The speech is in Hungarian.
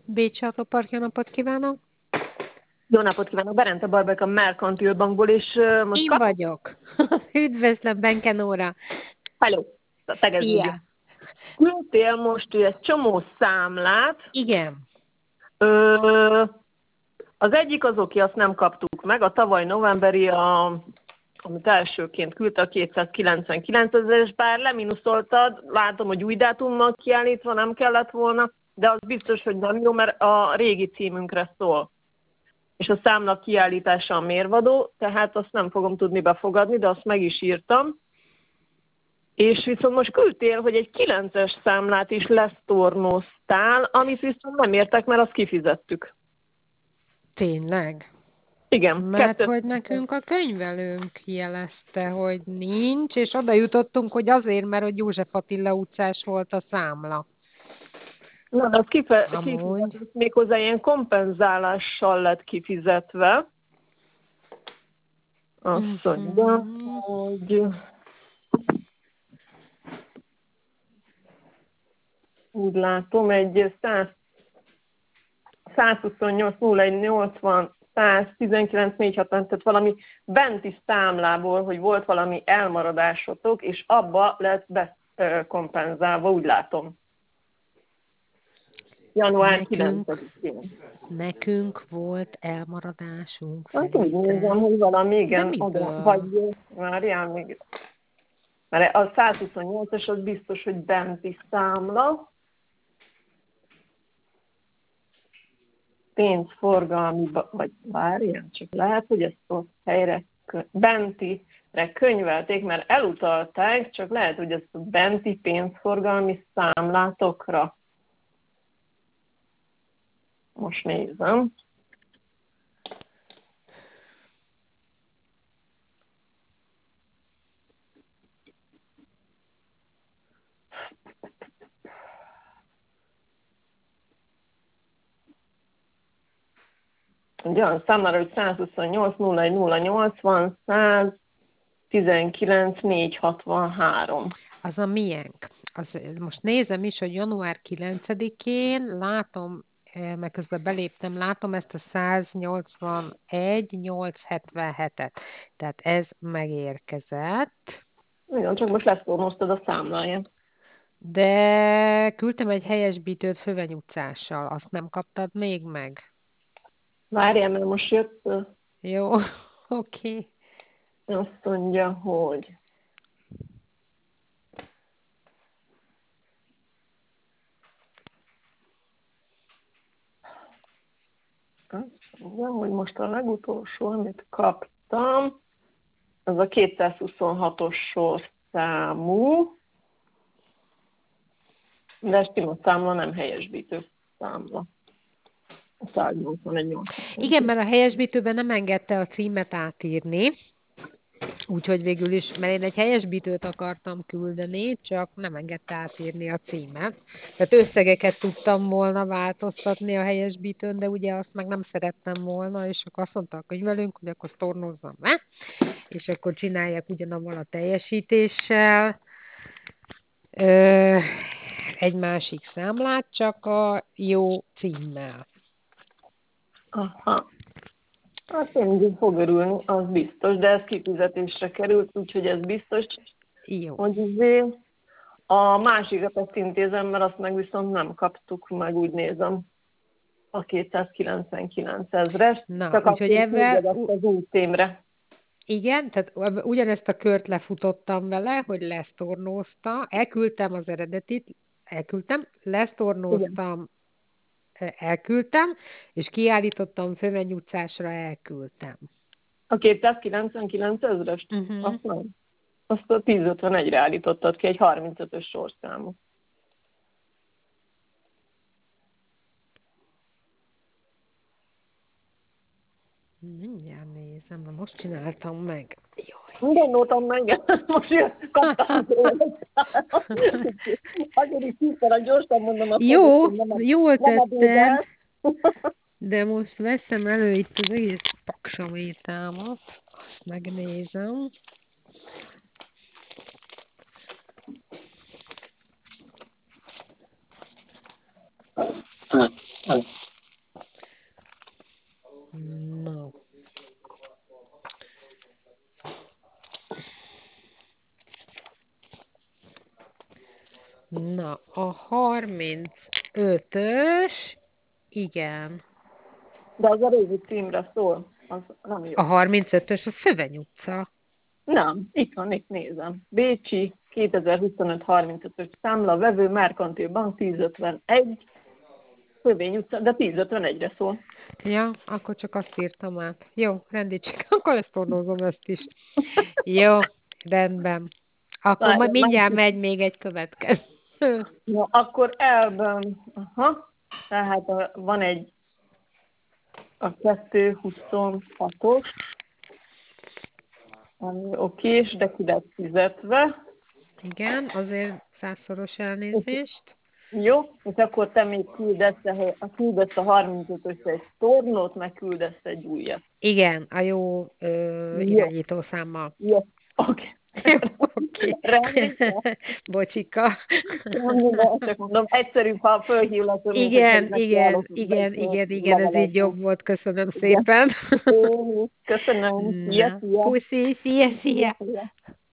Bécs Autópark, jó napot kívánok! Jó napot kívánok, Berente Barbek a Merkantil Bankból, és most Én kap... vagyok. Üdvözlöm, Benkenóra! Hello, tegezd úgy. Szia! Küldtél most egy csomó számlát. Igen. Ö, az egyik az oké, azt nem kaptuk meg, a tavaly novemberi, amit elsőként küldte, a 299 ezeres, bár leminuszoltad, látom, hogy új dátummal kiállítva nem kellett volna, de az biztos, hogy nem jó, mert a régi címünkre szól. És a számla kiállítása a mérvadó, tehát azt nem fogom tudni befogadni, de azt meg is írtam. És viszont most küldtél, hogy egy 9-es számlát is lesztornoztál, amit viszont nem értek, mert azt kifizettük. Tényleg? Igen, Mert kettő. hogy nekünk a könyvelőnk jelezte, hogy nincs, és oda jutottunk, hogy azért, mert hogy József Attila utcás volt a számla. Na, de az Amúgy. kifizetett, méghozzá ilyen kompenzálással lett kifizetve. Azt mondja, Mhm. hogy úgy látom, egy 128 01 80 119 460, tehát valami benti számlából, hogy volt valami elmaradásotok, és abba lett bekompenzálva, úgy látom. Január Nekünk, 9-én. nekünk volt elmaradásunk Hát úgy Felice. nézem, hogy valami, De igen, oda, miből? vagy várjál még. Mert a 128-as az biztos, hogy benti számla. Pénzforgalmi, vagy várjál, csak lehet, hogy ezt ott helyre, bentire könyvelték, mert elutalták, csak lehet, hogy ezt a benti pénzforgalmi számlátokra. Most nézem. Egy olyan számára, hogy 128 01 080 119 463. Az a miénk. Most nézem is, hogy január 9-én látom, meg közben beléptem, látom ezt a 181-877-et. Tehát ez megérkezett. Igen, csak most leszornoztad a számláját. De küldtem egy helyesbítőt Főveny utcással. Azt nem kaptad még meg? Várjál, mert most jött, Jó, oké. azt mondja, hogy azt mondja, hogy most a legutolsó, amit kaptam, az a 226-os sorszámú, de sima számla, nem helyesbítő számla. A 181 Igen, mert a helyesbítőben nem engedte a címet átírni. Úgyhogy végül is, mert én egy helyesbítőt akartam küldeni, csak nem engedte átírni a címet. Tehát összegeket tudtam volna változtatni a helyesbítőn, de ugye azt meg nem szerettem volna, és akkor azt mondta a könyvelőnk, hogy akkor sztornozzam le, és akkor csinálják ugyanabban a teljesítéssel ö, egy másik számlát, csak a jó címmel. Aha. Hát én így fog örülni, az biztos, de ez kifizetésre került, úgyhogy ez biztos, Jó. hogy a másikat ezt intézem, mert azt meg viszont nem kaptuk meg, úgy nézem, a 299 ezres, Na, csak úgyhogy akkor küldjed ebben azt az új címre. igen, tehát ugyanezt a kört lefutottam vele, hogy lesztornózta, elküldtem az eredetit, elküldtem, Igen. lesztornóztam, elküldtem, és kiállítottam Főmenny utcásra, elküldtem. A 299 ezrest? Uh-huh. Azt nem. Azt a 1051-re állítottad ki, egy 35-ös sorszámú. Mindjárt nézem, na most csináltam meg. Jaj. Minden nótam meg, most kaptam tőle. Azért is hiszem, gyorsan mondom a Fedit, Jó, hogy jól nem a tetted, Bédel. de most veszem elő itt az egész paksamétámat, azt megnézem. No. Na, a 35-ös, igen. De az a régi címre szól, az nem A jó. 35-ös a Szöveny utca. Nem, itt van, itt nézem. Bécsi 2025-35-ös számla, vevő Merkantil Bank 1051, Szövény utca, de 1051-re szól. Ja, akkor csak azt írtam át. Jó, rendítsük, akkor ezt tornózom ezt is. Jó, rendben. Akkor majd Várjál, mindjárt megy még egy következő. no, akkor elben, aha, tehát van egy a 226-os, ami okés, de ki lett fizetve. Igen, azért 100-szoros És, elnézést. jó, és akkor te még küldesz a 35-ös egy tornót, meg küldesz egy újat. Igen, a jó Jó, irányítószámmal. jó, oké. Jó, oké. Rendben, Bocsika. rendben, csak mondom, egyszerűbb, ha fölhívlak, mint hogyha Igen, nekiállok igen, ez így levelezni. jobb volt, köszönöm Igen. szépen. Én is. Köszönöm. Szia, Na, szia. puszi, szia, szia. Szia.